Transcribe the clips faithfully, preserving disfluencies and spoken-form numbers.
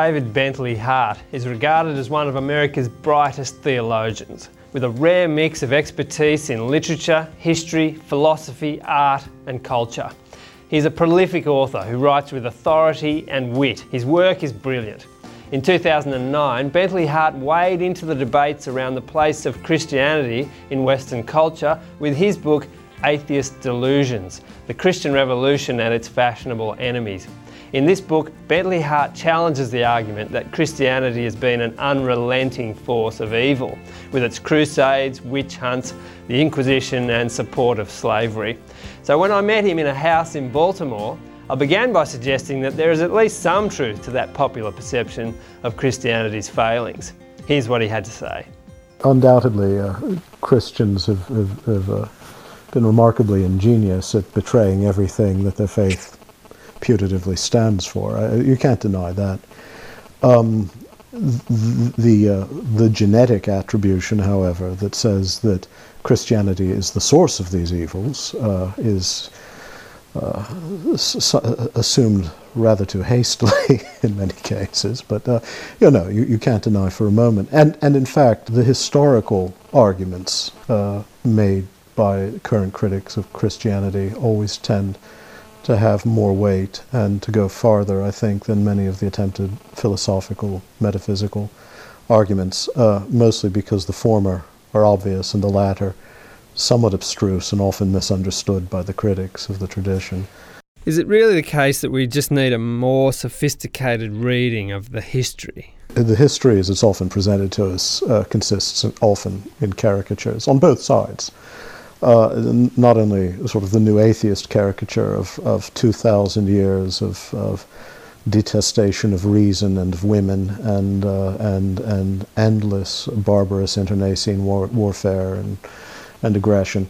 David Bentley Hart is regarded as one of America's brightest theologians, with a rare mix of expertise in literature, history, philosophy, art and culture. He's a prolific author who writes with authority and wit. His work is brilliant. In two thousand nine, Bentley Hart waded into the debates around the place of Christianity in Western culture with his book Atheist Delusions: The Christian Revolution and Its Fashionable Enemies. In this book, Bentley Hart challenges the argument that Christianity has been an unrelenting force of evil, with its crusades, witch hunts, the Inquisition and support of slavery. So when I met him in a house in Baltimore, I began by suggesting that there is at least some truth to that popular perception of Christianity's failings. Here's what he had to say. Undoubtedly, uh, Christians have, have, have uh, been remarkably ingenious at betraying everything that their faith putatively stands for. Uh, you can't deny that. Um, the the, uh, the genetic attribution, however, that says that Christianity is the source of these evils uh, is uh, s- assumed rather too hastily in many cases. But uh, you know, you, you can't deny for a moment. And and in fact, the historical arguments uh, made by current critics of Christianity always tend to have more weight and to go farther, I think, than many of the attempted philosophical, metaphysical arguments, uh, mostly because the former are obvious and the latter somewhat abstruse and often misunderstood by the critics of the tradition. Is it really the case that we just need a more sophisticated reading of the history? The history, as it's often presented to us, uh, consists often in caricatures on both sides. Uh, not only sort of the new atheist caricature of, of two thousand years of, of detestation of reason and of women and uh, and and endless barbarous internecine war, warfare and and aggression.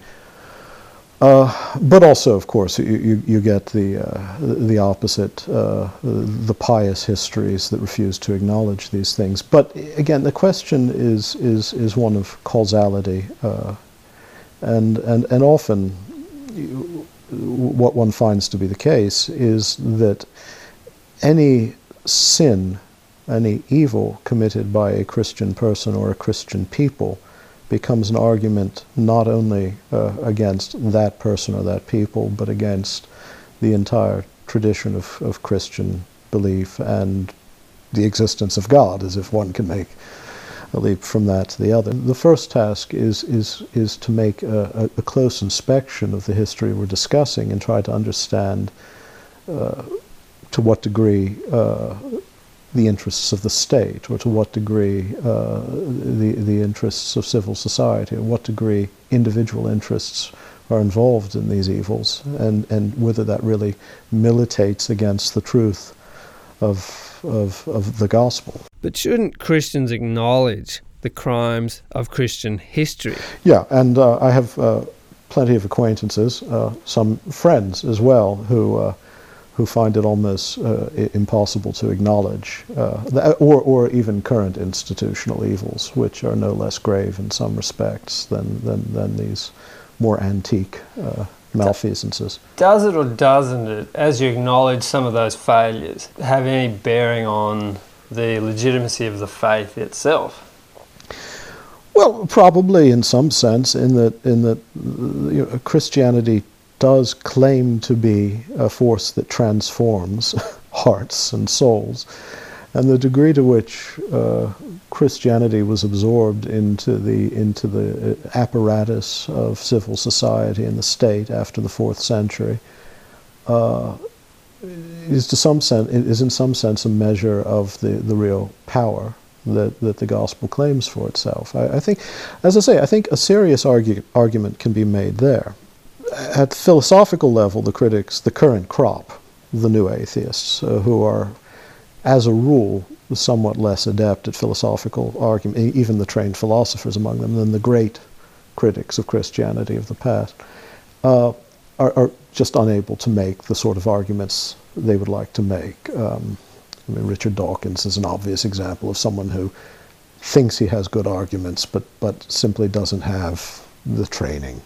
Uh, but also, of course, you, you, you get the uh, the opposite, uh, the pious histories that refuse to acknowledge these things. But again, the question is is is one of causality. Uh, And, and, and often you, what one finds to be the case is that any sin, any evil committed by a Christian person or a Christian people becomes an argument not only uh, against that person or that people, but against the entire tradition of, of Christian belief and the existence of God, as if one can make a leap from that to the other. The first task is is is to make a, a close inspection of the history we're discussing and try to understand uh, to what degree uh, the interests of the state, or to what degree uh, the the interests of civil society, or what degree individual interests are involved in these evils, and and whether that really militates against the truth of of of the gospel. But shouldn't Christians acknowledge the crimes of Christian history? Yeah, and uh, I have uh, plenty of acquaintances, uh, some friends as well, who uh, who find it almost uh, impossible to acknowledge, uh, the, or or even current institutional evils, which are no less grave in some respects than than, than these more antique uh, malfeasances. Does it or doesn't it, as you acknowledge some of those failures, have any bearing on the legitimacy of the faith itself? Well, probably in some sense, in that in that you know, Christianity does claim to be a force that transforms hearts and souls, and the degree to which uh, Christianity was absorbed into the into the apparatus of civil society and the state after the fourth century uh, is to some sense is in some sense a measure of the, the real power that, that the gospel claims for itself. I, I think, as I say, I think a serious argue, argument can be made there. At the philosophical level, the critics, the current crop, the new atheists, uh, who are, as a rule, somewhat less adept at philosophical argument, even the trained philosophers among them, than the great critics of Christianity of the past, uh, are, are just unable to make the sort of arguments they would like to make. Um, I mean, Richard Dawkins is an obvious example of someone who thinks he has good arguments, but, but simply doesn't have the training,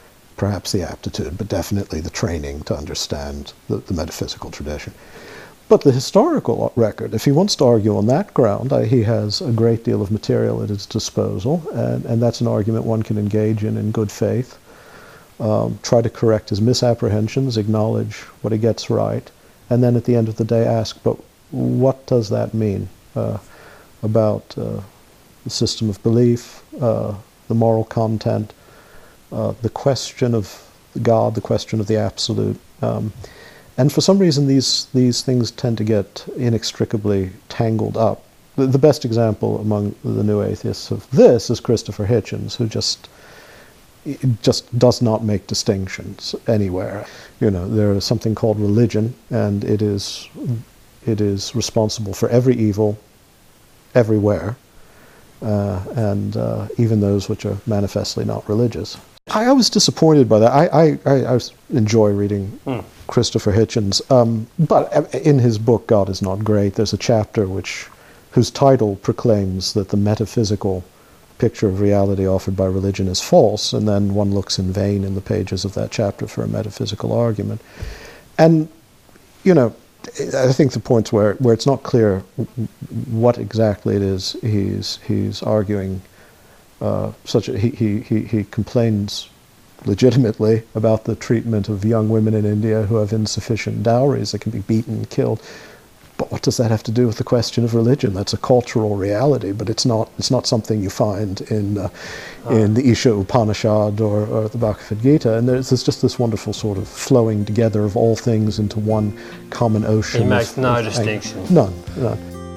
perhaps the aptitude, but definitely the training to understand the, the metaphysical tradition. but the historical record, if he wants to argue on that ground, uh, he has a great deal of material at his disposal, and, and that's an argument one can engage in in good faith. Um, try to correct his misapprehensions, acknowledge what he gets right, and then at the end of the day ask, but what does that mean uh, about uh, the system of belief, uh, the moral content, uh, the question of God, the question of the absolute. Um, and for some reason these, these things tend to get inextricably tangled up. The, the best example among the new atheists of this is Christopher Hitchens, who just It just does not make distinctions anywhere. You know, there is something called religion, and it is it is responsible for every evil, everywhere, uh, and uh, even those which are manifestly not religious. I, I was disappointed by that. I I, I, I enjoy reading mm. Christopher Hitchens, um, but in his book God Is Not Great, there's a chapter which whose title proclaims that the metaphysical picture of reality offered by religion is false, and then one looks in vain in the pages of that chapter for a metaphysical argument. And, you know, I think the points where, where it's not clear what exactly it is he's he's arguing, uh, such a, he, he, he, he complains legitimately about the treatment of young women in India who have insufficient dowries that can be beaten and killed. But what does that have to do with the question of religion? That's a cultural reality, but it's not it's not something you find in uh, oh. in the Isha Upanishad or, or the Bhagavad Gita. And there's, there's just this wonderful sort of flowing together of all things into one common ocean. He makes of, no of, distinction. None, none.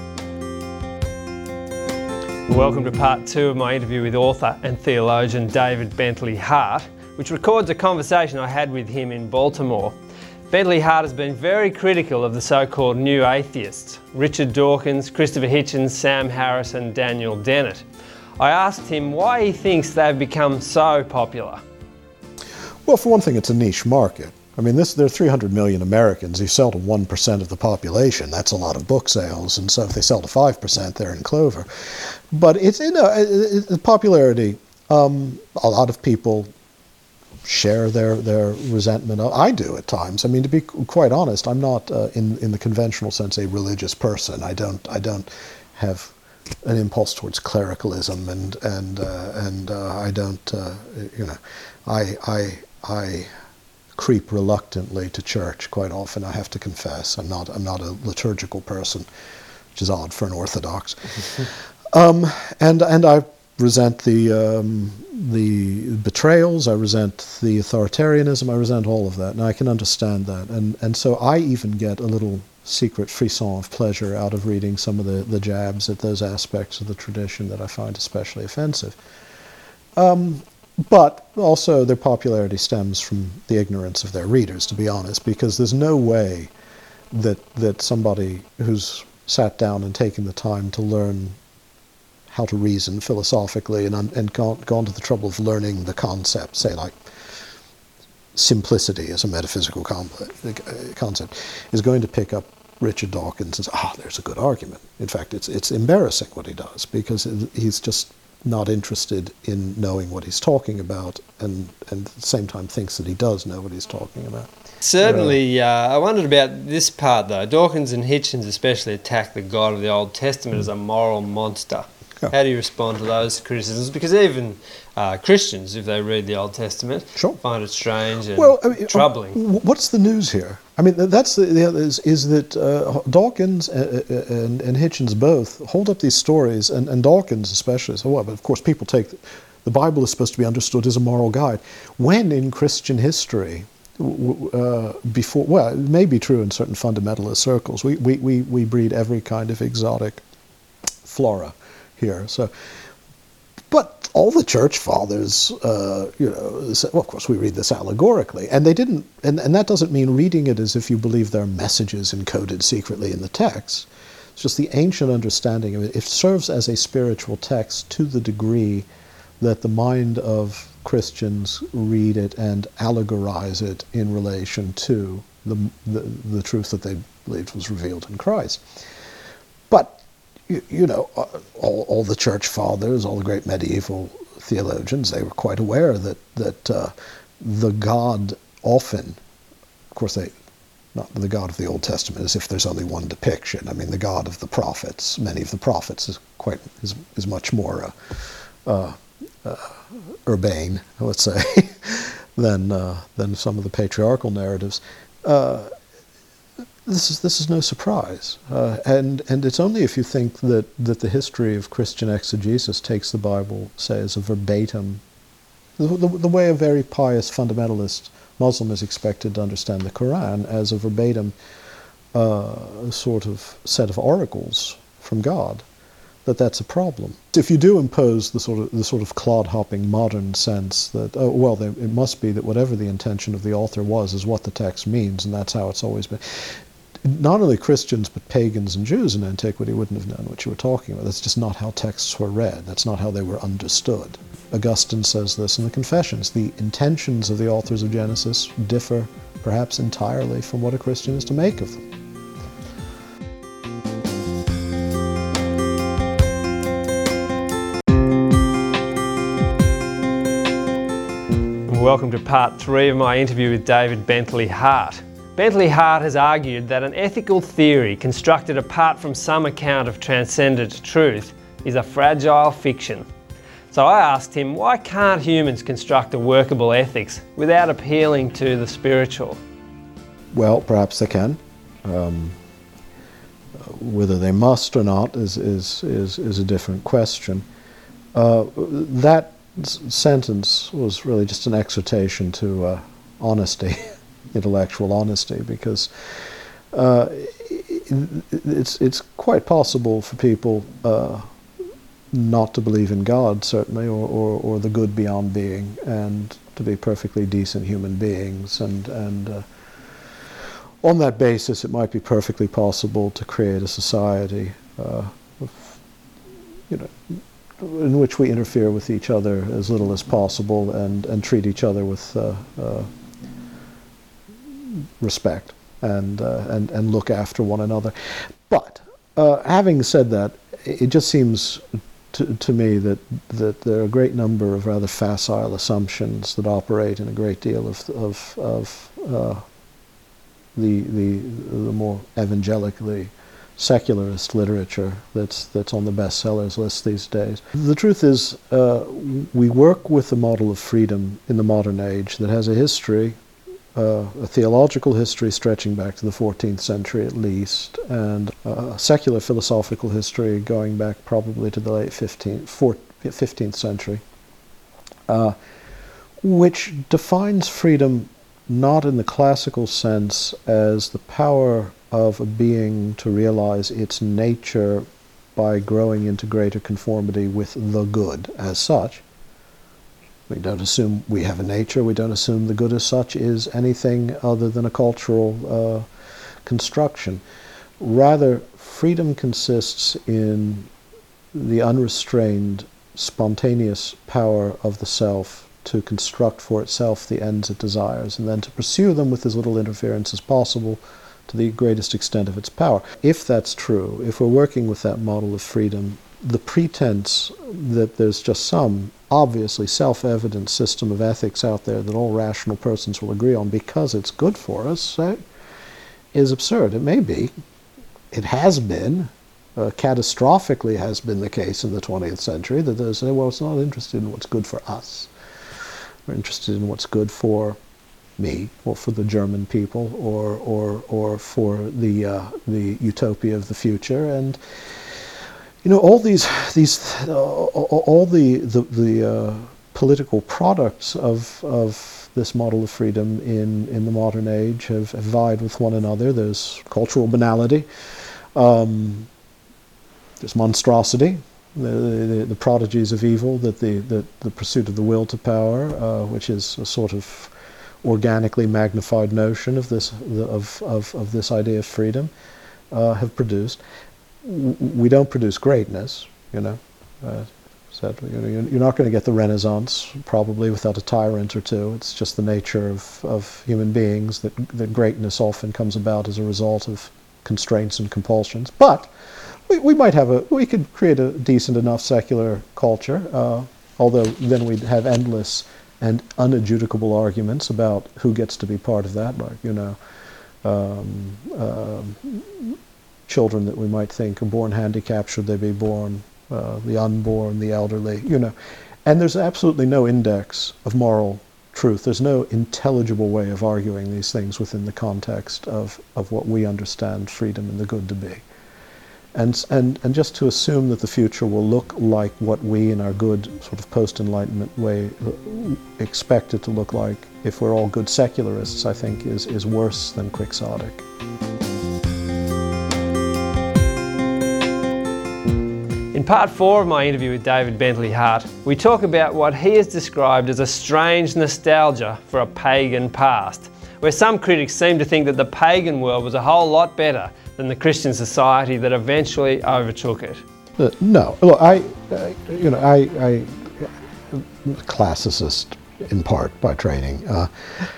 Welcome to part two of my interview with author and theologian David Bentley Hart, which records a conversation I had with him in Baltimore. Bentley Hart has been very critical of the so-called new atheists, Richard Dawkins, Christopher Hitchens, Sam Harris and Daniel Dennett. I asked him why he thinks they've become so popular. Well, for one thing, it's a niche market. I mean, this, there are three hundred million Americans. You sell to one percent of the population. That's a lot of book sales. And so if they sell to five percent, they're in clover. But it's in a, it, it, popularity. Um, a lot of people share their, their resentment. I do at times. I mean, to be quite honest, I'm not, uh, in, in the conventional sense, a religious person. I don't, I don't have an impulse towards clericalism, and, and, uh, and uh, I don't, uh, you know, I, I, I creep reluctantly to church quite often, I have to confess. I'm not, I'm not a liturgical person, which is odd for an Orthodox. um, and, and I resent the, um, the betrayals, I resent the authoritarianism, I resent all of that, and I can understand that. And, and so I even get a little secret frisson of pleasure out of reading some of the, the jabs at those aspects of the tradition that I find especially offensive. Um, but also their popularity stems from the ignorance of their readers, to be honest, because there's no way that, that somebody who's sat down and taken the time to learn how to reason philosophically and, and gone, gone to the trouble of learning the concept, say like simplicity as a metaphysical concept, is going to pick up Richard Dawkins and say, ah, there's a good argument. In fact, it's, it's embarrassing what he does, because he's just not interested in knowing what he's talking about, and, and at the same time thinks that he does know what he's talking about. Certainly, uh, I wondered about this part though. Dawkins and Hitchens especially attack the God of the Old Testament mm. as a moral monster. Yeah. How do you respond to those criticisms? Because even uh, Christians, if they read the Old Testament, sure. find it strange and well, I mean, troubling. What's the news here? I mean, that's the, the other is, is that uh, Dawkins and, and, and Hitchens both hold up these stories, and, and Dawkins especially. So, well, but of course, people take the, the Bible is supposed to be understood as a moral guide. When in Christian history, uh, before, well, it may be true in certain fundamentalist circles, we, we, we, we breed every kind of exotic flora here. So, but all the church fathers, uh, you know, well, of course we read this allegorically, and they didn't, and, and that doesn't mean reading it as if you believe there are messages encoded secretly in the text. It's just the ancient understanding of it. It serves as a spiritual text to the degree that the mind of Christians read it and allegorize it in relation to the, the, the truth that they believed was revealed in Christ. But You, you know, all, all the church fathers, all the great medieval theologians, they were quite aware that, that uh, the God often, of course they not the God of the Old Testament as if there's only one depiction. I mean, the God of the prophets, many of the prophets, is quite is, is much more uh, uh, uh, urbane, let's say, than uh, than some of the patriarchal narratives. Uh, this is this is no surprise, uh, and and it's only if you think that that the history of Christian exegesis takes the Bible, say, as a verbatim, the, the, the way a very pious fundamentalist Muslim is expected to understand the Quran, as a verbatim uh, sort of set of oracles from God, that that's a problem. If you do impose the sort of the sort of clod-hopping modern sense that, oh, well, there, it must be that whatever the intention of the author was is what the text means, and that's how it's always been. Not only Christians, but pagans and Jews in antiquity wouldn't have known what you were talking about. That's just not how texts were read. That's not how they were understood. Augustine says this in the Confessions. The intentions of the authors of Genesis differ perhaps entirely from what a Christian is to make of them. Welcome to part three of my interview with David Bentley Hart. Bentley Hart has argued that an ethical theory constructed apart from some account of transcendent truth is a fragile fiction. So I asked him, why can't humans construct a workable ethics without appealing to the spiritual? Well, perhaps they can. Um, whether they must or not is, is, is, is a different question. Uh, that s- sentence was really just an exhortation to uh, honesty. Intellectual honesty, because uh, it's it's quite possible for people uh, not to believe in God, certainly, or, or, or the good beyond being, and to be perfectly decent human beings. And and uh, on that basis, it might be perfectly possible to create a society, uh, of, you know, in which we interfere with each other as little as possible, and and treat each other with Uh, uh, respect and, uh, and and look after one another. But uh, having said that, it just seems to, to me that that there are a great number of rather facile assumptions that operate in a great deal of of, of uh, the the the more evangelically secularist literature that's that's on the bestsellers list these days. The truth is, uh, we work with a model of freedom in the modern age that has a history. Uh, a theological history stretching back to the fourteenth century at least, and uh, a secular philosophical history going back probably to the late fifteenth, fifteenth century, uh, which defines freedom not in the classical sense as the power of a being to realize its nature by growing into greater conformity with the good as such. We don't assume we have a nature. We don't assume the good as such is anything other than a cultural uh, construction. Rather, freedom consists in the unrestrained, spontaneous power of the self to construct for itself the ends it desires, and then to pursue them with as little interference as possible to the greatest extent of its power. If that's true, if we're working with that model of freedom, the pretense that there's just some obviously self-evident system of ethics out there that all rational persons will agree on because it's good for us uh, is absurd. It may be. It has been. Uh, catastrophically has been the case in the twentieth century that they say, well, it's not interested in what's good for us. We're interested in what's good for me, or for the German people, or or or for the uh, the utopia of the future. And you know, all these, these, uh, all the the, the uh, political products of of this model of freedom in in the modern age have, have vied with one another. There's cultural banality, um, there's monstrosity, the, the the prodigies of evil, that the the, the pursuit of the will to power, uh, which is a sort of organically magnified notion of this of of, of this idea of freedom, uh, have produced. We don't produce greatness, you know. Uh, so, you know, you're not going to get the Renaissance probably without a tyrant or two. It's just the nature of, of human beings that, that greatness often comes about as a result of constraints and compulsions. But we, we might have a, we could create a decent enough secular culture, uh, although then we'd have endless and unadjudicable arguments about who gets to be part of that, like, you know, um, uh, children that we might think are born handicapped, should they be born, uh, the unborn, the elderly, you know. And there's absolutely no index of moral truth. There's no intelligible way of arguing these things within the context of, of what we understand freedom and the good to be. And, and, and just to assume that the future will look like what we in our good sort of post-Enlightenment way expect it to look like, if we're all good secularists, I think is, is worse than quixotic. In part four of my interview with David Bentley Hart, we talk about what he has described as a strange nostalgia for a pagan past, where some critics seem to think that the pagan world was a whole lot better than the Christian society that eventually overtook it. Uh, no, well, I, uh, you know, I, I, I'm a classicist in part by training, uh,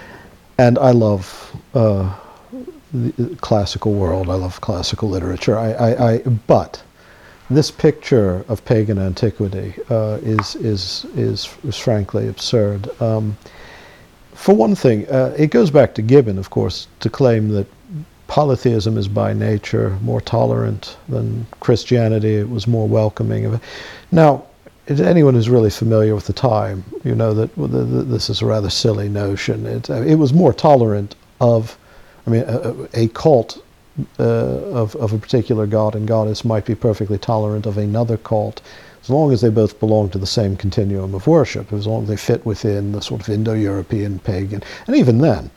and I love uh, the classical world. I love classical literature. I, I, I but this picture of pagan antiquity uh, is, is is is frankly absurd. Um, for one thing, uh, it goes back to Gibbon, of course, to claim that polytheism is by nature more tolerant than Christianity. It was more welcoming of it. Now, anyone who's really familiar with the time, you know that well, the, the, this is a rather silly notion. It, uh, it was more tolerant of, I mean, a, a cult uh, of, of a particular god and goddess might be perfectly tolerant of another cult, as long as they both belong to the same continuum of worship, as long as they fit within the sort of Indo-European pagan. And even then,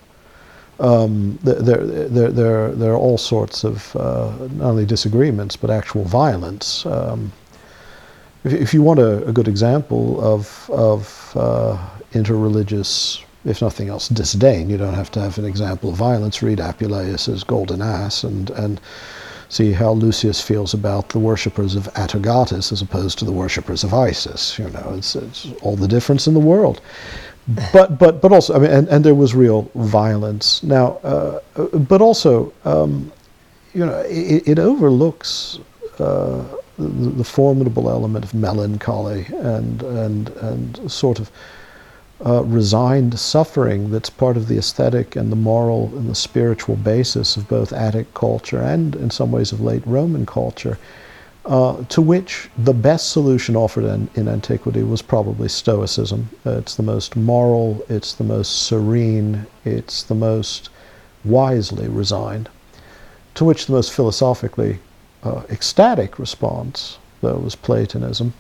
Um, there, there, there, there are all sorts of uh, not only disagreements but actual violence. Um, if, if you want a, a good example of, of uh, interreligious, if nothing else, disdain, you don't have to have an example of violence. Read Apuleius's Golden Ass and, and see how Lucius feels about the worshippers of Atargatis as opposed to the worshippers of Isis. You know, it's, it's all the difference in the world. But but but also, I mean, and, and there was real violence. Now, uh, but also, um, you know, it, it overlooks uh, the, the formidable element of melancholy and and and sort of uh, resigned suffering that's part of the aesthetic and the moral and the spiritual basis of both Attic culture and, in some ways, of late Roman culture. Uh, to which the best solution offered in, in antiquity was probably Stoicism. Uh, it's the most moral, it's the most serene, it's the most wisely resigned. To which the most philosophically uh, ecstatic response, though, was Platonism.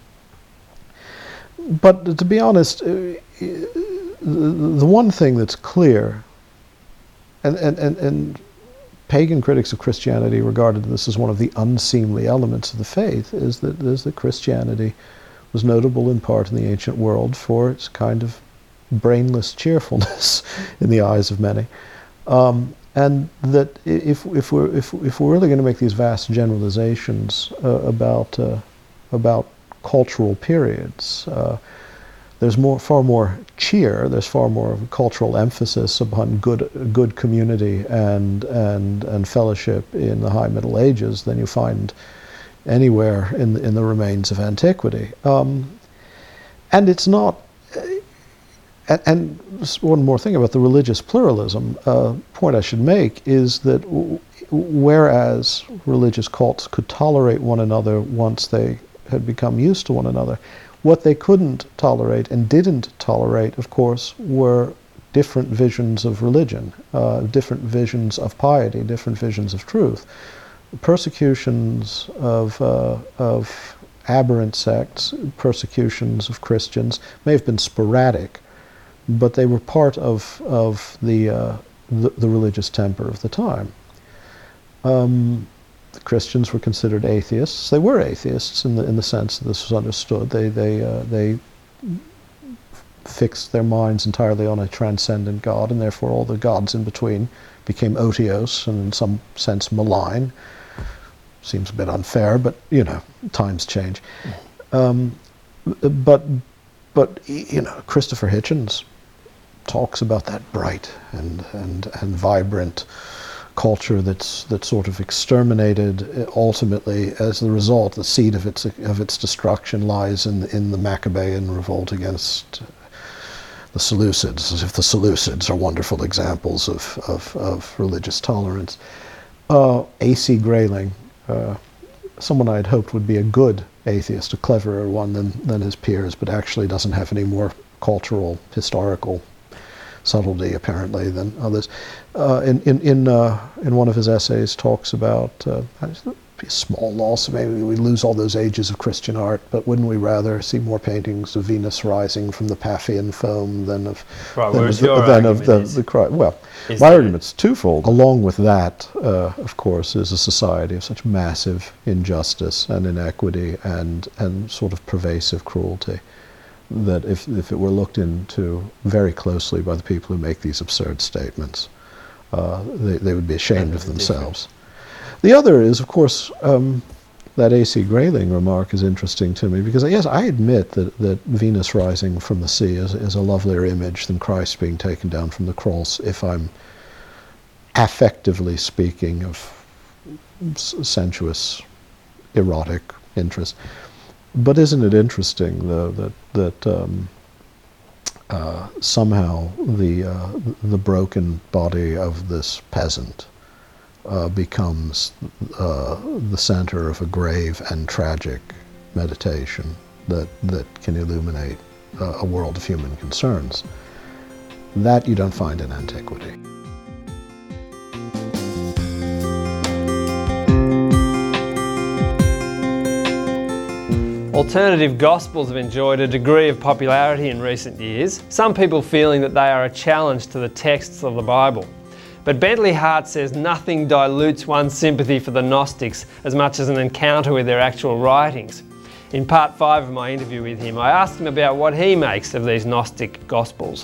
But to be honest, uh, the one thing that's clear, and, and, and, and pagan critics of Christianity regarded this as one of the unseemly elements of the faith, is that, is that Christianity was notable in part in the ancient world for its kind of brainless cheerfulness in the eyes of many. Um, and that if, if, we're, if, if we're really going to make these vast generalizations uh, about, uh, about cultural periods, uh, there's more, far more cheer, there's far more cultural emphasis upon good, good community and, and, and fellowship in the High Middle Ages than you find anywhere in the, in the remains of antiquity. Um, and it's not, uh, and one more thing about the religious pluralism, uh, point I should make is that w whereas religious cults could tolerate one another once they had become used to one another, what they couldn't tolerate and didn't tolerate, of course, were different visions of religion, uh, different visions of piety, different visions of truth. Persecutions of, uh, of aberrant sects, persecutions of Christians may have been sporadic, but they were part of, of the, uh, the, the religious temper of the time. Um, The Christians were considered atheists. They were atheists in the in the sense that this was understood. They they uh, they fixed their minds entirely on a transcendent God, and therefore all the gods in between became otiose and in some sense malign. Seems a bit unfair, but you know, times change. Um, but but you know, Christopher Hitchens talks about that bright and and and vibrant culture that's that sort of exterminated. Ultimately, as the result, the seed of its of its destruction lies in in the Maccabean revolt against the Seleucids, as if the Seleucids are wonderful examples of, of, of religious tolerance. Uh, A C Grayling, uh, someone I had hoped would be a good atheist, a cleverer one than, than his peers, but actually doesn't have any more cultural, historical subtlety apparently than others. Uh, in in in, uh, in one of his essays, talks about uh, be a small loss. Maybe we lose all those ages of Christian art, but wouldn't we rather see more paintings of Venus rising from the Paphian foam than of right, than, of, your than of the, is, the Christ? Well, my that argument's twofold. Along with that, uh, of course, is a society of such massive injustice and inequity and and sort of pervasive cruelty, that if, if it were looked into very closely by the people who make these absurd statements, uh, they, they would be ashamed of themselves. The other is, of course, um, that A C Grayling remark is interesting to me because, yes, I admit that, that Venus rising from the sea is, is a lovelier image than Christ being taken down from the cross, if I'm affectively speaking of sensuous, erotic interest. But isn't it interesting, though, that that um, uh, somehow the uh, the broken body of this peasant uh, becomes uh, the center of a grave and tragic meditation that that can illuminate uh, a world of human concerns? That you don't find in antiquity. Alternative gospels have enjoyed a degree of popularity in recent years, some people feeling that they are a challenge to the texts of the Bible. But Bentley Hart says nothing dilutes one's sympathy for the Gnostics as much as an encounter with their actual writings. In part five of my interview with him, I asked him about what he makes of these Gnostic gospels.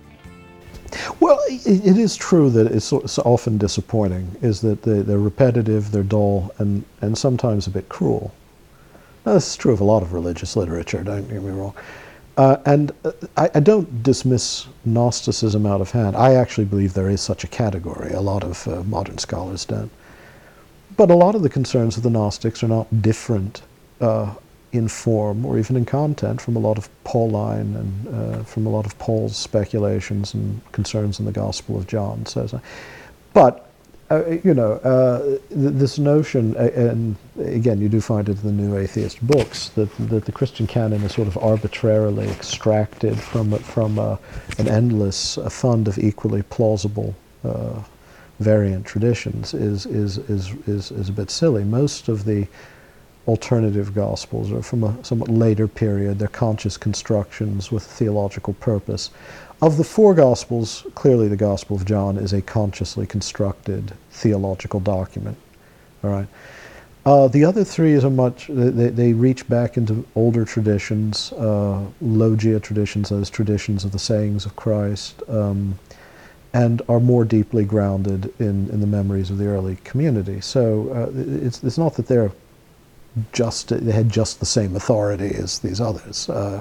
Well, it, it is true that it's, it's often disappointing, is that they're, they're repetitive, they're dull, and, and sometimes a bit cruel. Now, this is true of a lot of religious literature, don't get me wrong. Uh, and uh, I, I don't dismiss Gnosticism out of hand. I actually believe there is such a category. A lot of uh, modern scholars don't. But a lot of the concerns of the Gnostics are not different uh, in form or even in content from a lot of Pauline and uh, from a lot of Paul's speculations and concerns in the Gospel of John. So, so. But Uh, you know, uh, th this notion, uh, and again, you do find it in the New Atheist books, that, that the Christian canon is sort of arbitrarily extracted from, from uh, an endless uh, fund of equally plausible uh, variant traditions is, is, is, is, is a bit silly. Most of the alternative gospels are from a somewhat later period. They're conscious constructions with theological purpose. Of the four Gospels, clearly the Gospel of John is a consciously constructed theological document. All right. Uh, the other three is a much, they, they reach back into older traditions, uh, logia traditions, those traditions of the sayings of Christ, um, and are more deeply grounded in, in the memories of the early community. So uh, it's, it's not that they're just, they had just the same authority as these others. Uh,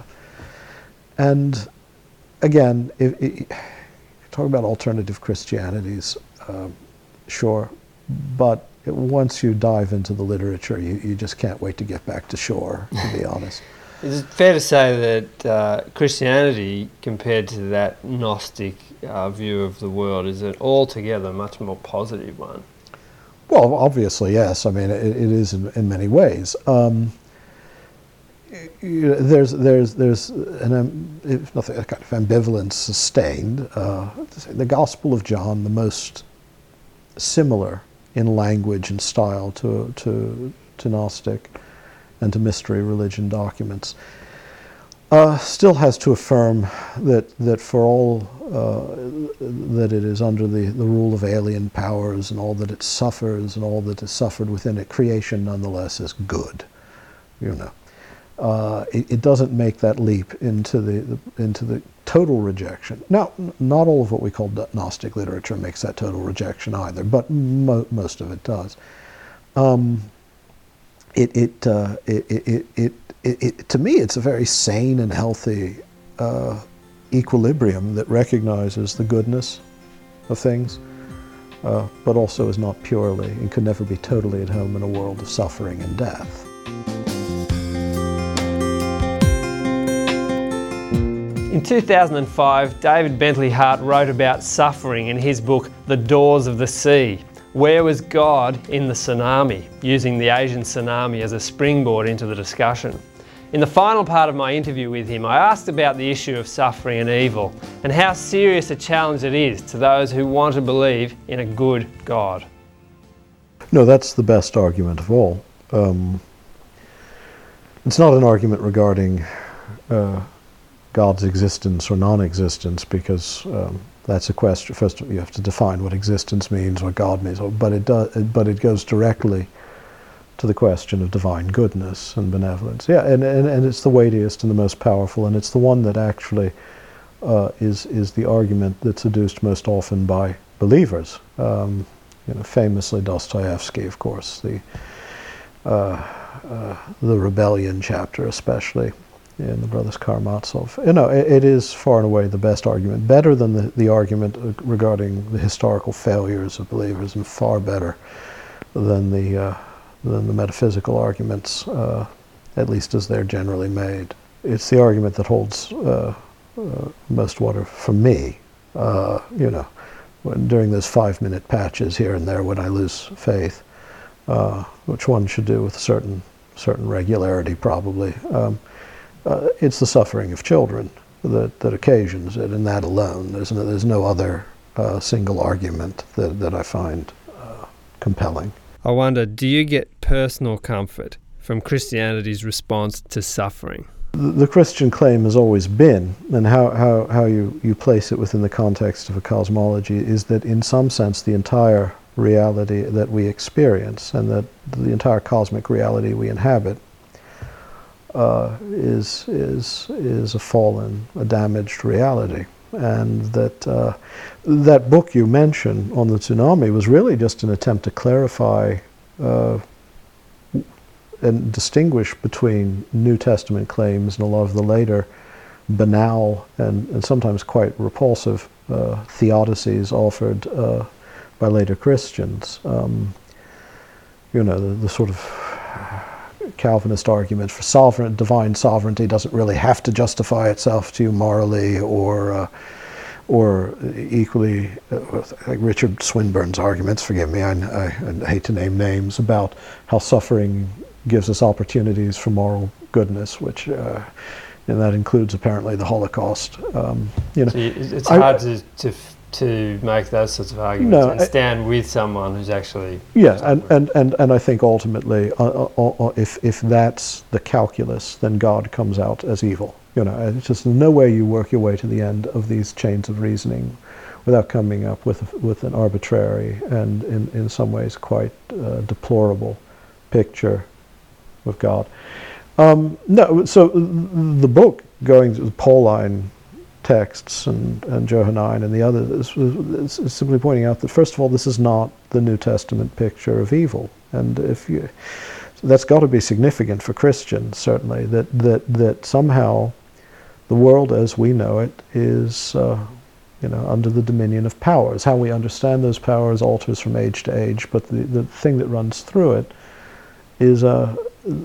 and Again, if, if, talk about alternative Christianities, uh, sure, but it, once you dive into the literature, you, you just can't wait to get back to shore, to be honest. Is it fair to say that uh, Christianity, compared to that Gnostic uh, view of the world, is an altogether much more positive one? Well, obviously, yes. I mean, it, it is in, in many ways. Um, You know, there's there's there's an um, if nothing, a kind of ambivalence sustained. Uh, the Gospel of John, the most similar in language and style to to to Gnostic and to mystery religion documents, uh, still has to affirm that that for all uh, that it is under the the rule of alien powers and all that it suffers and all that is suffered within it, creation nonetheless is good. You know. Uh, it, it doesn't make that leap into the, the into the total rejection. Now, n not all of what we call Gnostic literature makes that total rejection either, but mo most of it does. Um, it, it, uh, it, it, it, it, it, it, to me, it's a very sane and healthy uh, equilibrium that recognizes the goodness of things, uh, but also is not purely and could never be totally at home in a world of suffering and death. In two thousand five, David Bentley Hart wrote about suffering in his book, The Doors of the Sea. Where was God in the tsunami? Using the Asian tsunami as a springboard into the discussion. In the final part of my interview with him, I asked about the issue of suffering and evil and how serious a challenge it is to those who want to believe in a good God. No, that's the best argument of all. Um, it's not an argument regarding uh, God's existence or non-existence, because um, that's a question. First, you have to define what existence means, what God means, but it does. But it goes directly to the question of divine goodness and benevolence. Yeah, and, and, and it's the weightiest and the most powerful, and it's the one that actually uh, is is the argument that's adduced most often by believers. Um, you know, famously Dostoevsky, of course, the uh, uh, the rebellion chapter, especially in the Brothers Karamazov. You know, it, it is far and away the best argument, better than the, the argument regarding the historical failures of believers, and far better than the uh, than the metaphysical arguments, uh, at least as they're generally made. It's the argument that holds uh, uh, most water for me, uh, you know, when, during those five-minute patches here and there when I lose faith, uh, which one should do with a certain, certain regularity probably. Um, uh, it's the suffering of children that, that occasions it, and that alone. There's no, there's no other uh, single argument that, that I find uh, compelling. I wonder, do you get personal comfort from Christianity's response to suffering? The, the Christian claim has always been, and how, how, how you, you place it within the context of a cosmology, is that in some sense the entire reality that we experience and that the entire cosmic reality we inhabit uh, is, is, is a fallen, a damaged reality. And that uh, that book you mentioned on the tsunami was really just an attempt to clarify uh, and distinguish between New Testament claims and a lot of the later banal and, and sometimes quite repulsive uh, theodicies offered uh, by later Christians. Um, you know, the, the sort of Calvinist argument for sovereign, divine sovereignty doesn't really have to justify itself to you morally, or uh, or equally, uh, like Richard Swinburne's arguments, forgive me, I, I, I hate to name names, about how suffering gives us opportunities for moral goodness, which, uh, and that includes apparently the Holocaust. Um, you know, so it's I, hard to, to to make those sorts of arguments no, and stand with someone who's actually yeah, and, and, and, and I think ultimately, uh, uh, uh, if if that's the calculus, then God comes out as evil. You know, it's just no way you work your way to the end of these chains of reasoning without coming up with with an arbitrary and in in some ways quite uh, deplorable picture of God. Um, no, so the book, going to the Pauline texts and, and Johannine and the others, is, is simply pointing out that, first of all, this is not the New Testament picture of evil. And if you, so that's got to be significant for Christians, certainly, that, that, that somehow the world as we know it is uh, you know, under the dominion of powers. How we understand those powers alters from age to age, but the, the thing that runs through it is uh,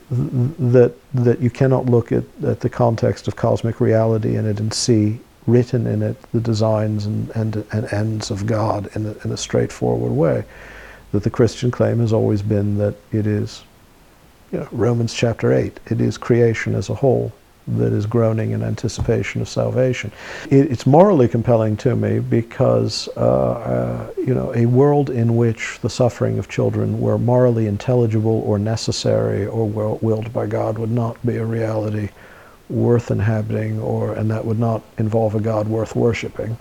that, that you cannot look at, at the context of cosmic reality in it and see written in it the designs and, and, and ends of God in a, in a straightforward way. That the Christian claim has always been that it is, you know, Romans chapter eight, it is creation as a whole that is groaning in anticipation of salvation. It, it's morally compelling to me because, uh, uh, you know, a world in which the suffering of children were morally intelligible or necessary or will, willed by God would not be a reality worth inhabiting, or and that would not involve a God worth worshiping.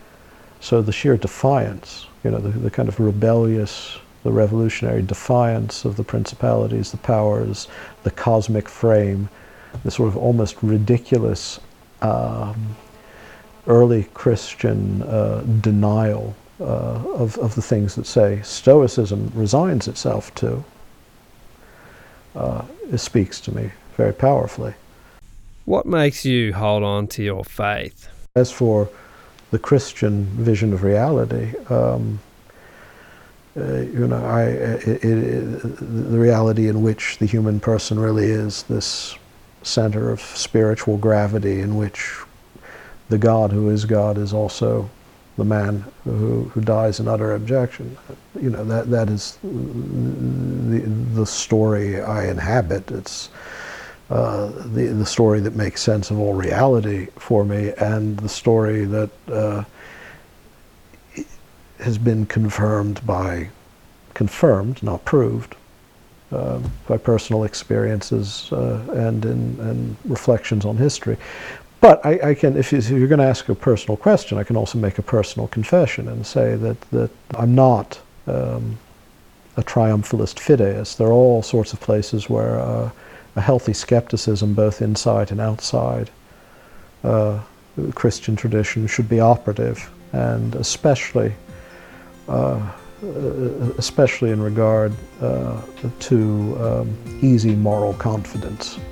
So the sheer defiance, you know, the, the kind of rebellious, the revolutionary defiance of the principalities, the powers, the cosmic frame, the sort of almost ridiculous um, early Christian uh, denial uh, of, of the things that, say, Stoicism resigns itself to, uh, it speaks to me very powerfully. What makes you hold on to your faith? As for the Christian vision of reality, um, uh, you know, I, it, it, it, the reality in which the human person really is this center of spiritual gravity, in which the God who is God is also the man who, who dies in utter abjection. You know, that, that is the, the story I inhabit. It's uh, the, the story that makes sense of all reality for me, and the story that uh, has been confirmed by, confirmed, not proved, uh, by personal experiences uh, and in and reflections on history. But I, I can, if you're going to ask a personal question, I can also make a personal confession and say that, that I'm not um, a triumphalist fideist. There are all sorts of places where uh, a healthy skepticism, both inside and outside uh, Christian tradition, should be operative, and especially, uh, especially in regard uh, to um, easy moral confidence.